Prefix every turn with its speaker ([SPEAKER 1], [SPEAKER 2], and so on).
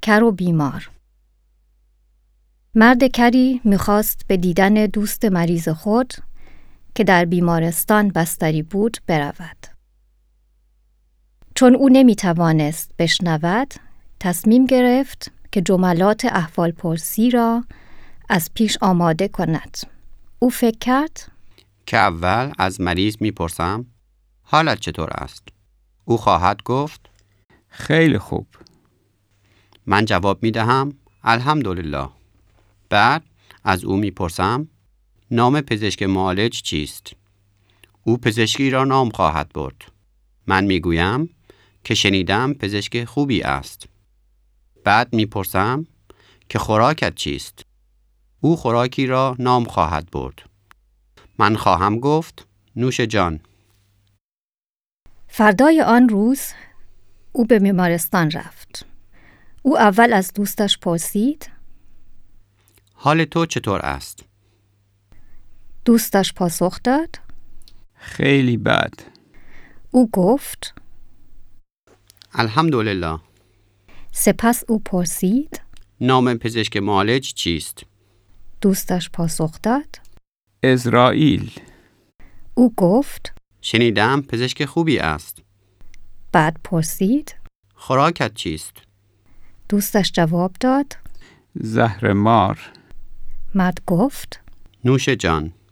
[SPEAKER 1] کر و بیمار. مرد کری می‌خواست به دیدن دوست مریض خود که در بیمارستان بستری بود برود. چون او نمی‌توانست بشنود، تصمیم گرفت که جملات احوالپرسی را از پیش آماده کند. او فکر کرد
[SPEAKER 2] که اول از مریض میپرسم حالت چطور است؟ او خواهد گفت
[SPEAKER 3] خیلی خوب.
[SPEAKER 2] من جواب میدهم الحمدلله. بعد از او میپرسم نام پزشک معالج چیست؟ او پزشکی را نام خواهد برد. من میگویم که شنیدم پزشک خوبی است. بعد میپرسم که خوراکت چیست؟ او خوراکی را نام خواهد برد. من خواهم گفت نوش جان.
[SPEAKER 1] فردای آن روز او به بیمارستان رفت. او اول از دوستش پرسید
[SPEAKER 2] حال تو چطور است؟
[SPEAKER 1] دوستش پاسخ داد
[SPEAKER 3] خیلی بد.
[SPEAKER 1] او گفت
[SPEAKER 2] الحمدلله.
[SPEAKER 1] سپس او پرسید
[SPEAKER 2] نام پزشک معالج چیست؟
[SPEAKER 1] دوستش پاسخ داد
[SPEAKER 3] اسرائیل.
[SPEAKER 1] او گفت
[SPEAKER 2] شنیدم پزشک خوبی است.
[SPEAKER 1] بعد پرسید
[SPEAKER 2] خوراکت چیست؟
[SPEAKER 1] دوستش جواب داد
[SPEAKER 3] زهر مار.
[SPEAKER 1] مرد گفت
[SPEAKER 2] نوش جان.